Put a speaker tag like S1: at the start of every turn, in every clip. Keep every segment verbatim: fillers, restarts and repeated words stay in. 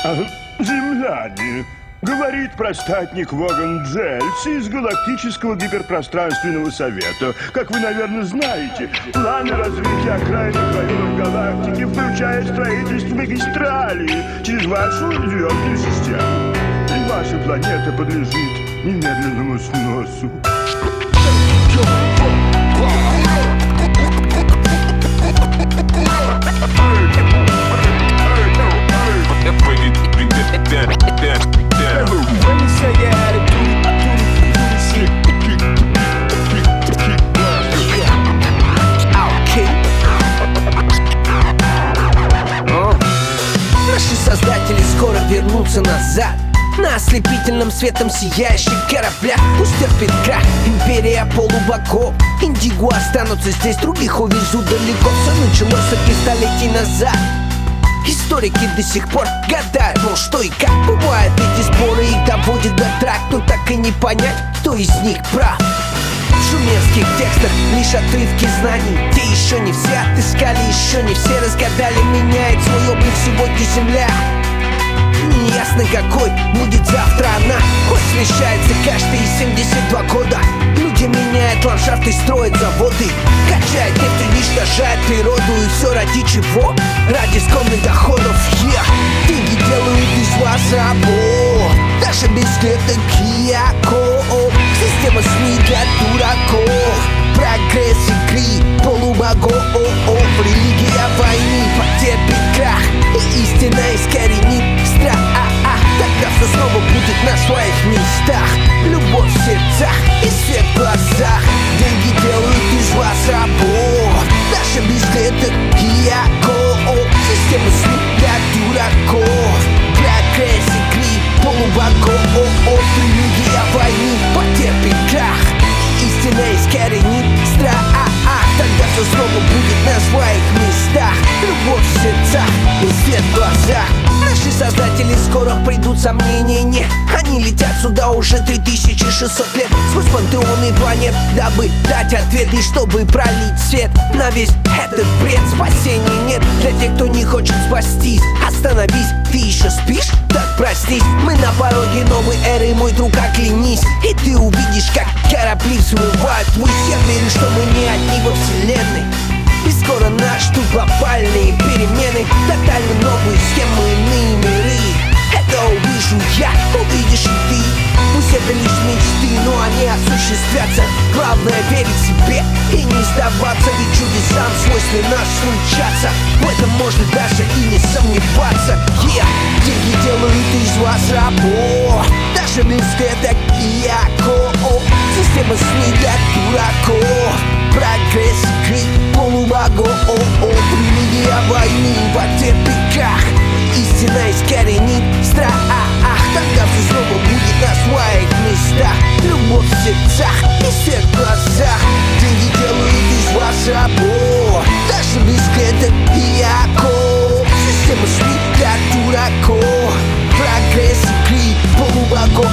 S1: Земляне, говорит простатник Воган Джельси из Галактического гиперпространственного совета. Как вы, наверное, знаете, планы развития окраинных районов галактики включают строительство магистрали через вашу звездную систему. И ваша планета подлежит немедленному сносу.
S2: Наши создатели скоро вернутся назад на ослепительном светом сияющих кораблях. Пусть терпит крах империя полубогов. Индиго останутся здесь, других увезут далеко. Все началось сотни столетий назад. Историки до сих пор гадают, ну что и как. Бывают эти споры, их доводят до трак, но так и не понять, кто из них прав. В шумерских текстах лишь отрывки знаний. Те еще не все отыскали, еще не все разгадали. Меняет свой облик сегодня земля. Неясно, какой будет завтра она. Хоть смещается каждые семьдесят два года. Люди меняют ландшафты, строят заводы, качают нефть, уничтожают природу. И все ради чего? Ради скромных доходов. yeah. Деньги делают из вас рабов, даже без клеток и оков. Система СМИ для дураков. Прогресс игры полубогов. Религия войны потерпит крах, и истина искоренит страх. Тогда все снова будет на своих местах. Любовь в сердцах и свет в глазах. Деньги делают из вас рабов, даже без клеток и оков. Система СМИ для дураков. Прогресс игры полубогов. Религия войны потерпит крах, и истина искоренит страх. Тогда все снова будет на своих местах. Любовь в сердцах и свет в глазах. Наши создатели скоро придут, сомнения нет. Они летят сюда уже три тысячи шестьсот лет, сквозь пантеоны планет, дабы дать ответы, чтобы пролить свет на весь этот бред. Спасения нет для тех, кто не хочет спастись. Остановись, ты еще спишь? Так проснись. Мы на пороге новой эры, мой друг, оклянись, и ты увидишь, как корабли взмывают твой свет. Веришь, что мы не одни во вселенной, и скоро нас ждут глобальные перемены. Тотально новые схемы, иные миры. Это увижу я, увидишь и ты. Пусть это лишь мечты, но они осуществятся. Главное верить себе и не сдаваться, ведь чудесам свойственно случаться. В этом можно даже и не сомневаться. yeah. Деньги делают из вас рабов, даже без клеток и оков. Система СМИ для дураков. Прогресс игры полубогов. Религия войны потерпит крах, истина искоренит страх. Тогда все снова будет на своих местах. Любовь в сердцах и свет в глазах. Деньги делают из вас рабов, даже без клеток и оков. Система СМИ для дураков. Прогресс игры полубогов.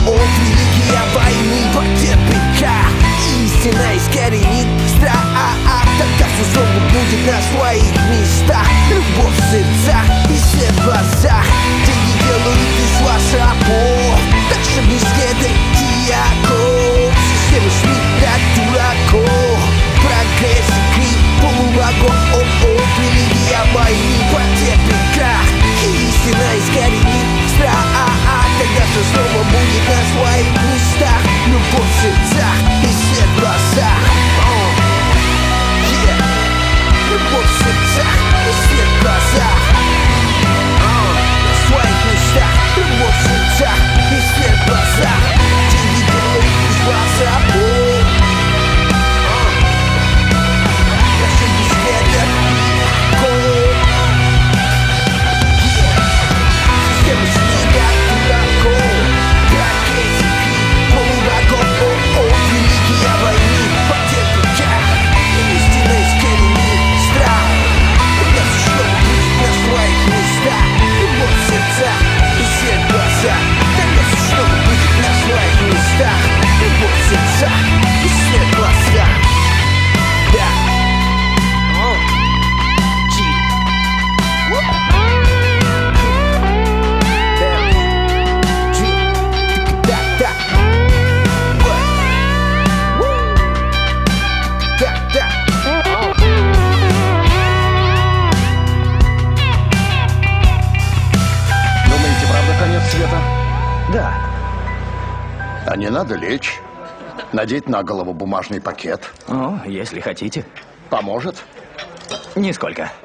S2: Религия войны потерпит крах, истина искоренит страх. Тогда все снова будет на своих местах. Любовь в сердцах и свет в глазах. Деньги делают из вас рабов, даже без клеток и оков. Система СМИ для дураков. Прогресс игры полубогов. Религия войны потерпит крах, и истина искоренит страх. Тогда все снова будет на своих местах. Любовь в сердцах и свет в глазах. Любовь
S3: А не надо лечь, надеть на голову бумажный пакет.
S4: О, если хотите.
S3: Поможет?
S4: Нисколько.